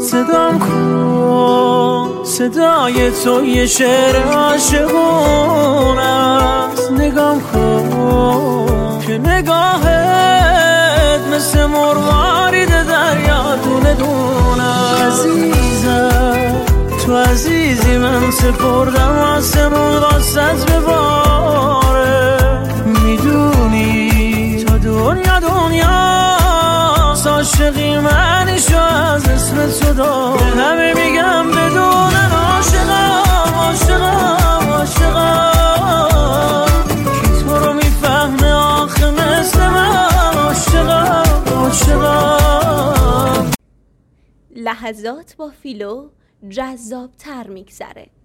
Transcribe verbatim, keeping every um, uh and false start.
صدام کن، صدای تو یه شعر عاشقون است. نگام کن که نگاهت مثل مروارید دریا دونه دونه. عزیزم تو عزیزی، من سپردم آسمون واسط بباره. میدونی تا دنیا دنیا عاشقی منیشو از اسم تو دار. همه میگم بدونن عاشقم عاشقم عاشقم، کی تو رو میفهمه آخه مثل من. عاشقم عاشقم. لحظات با فیلو جذاب تر میگذره.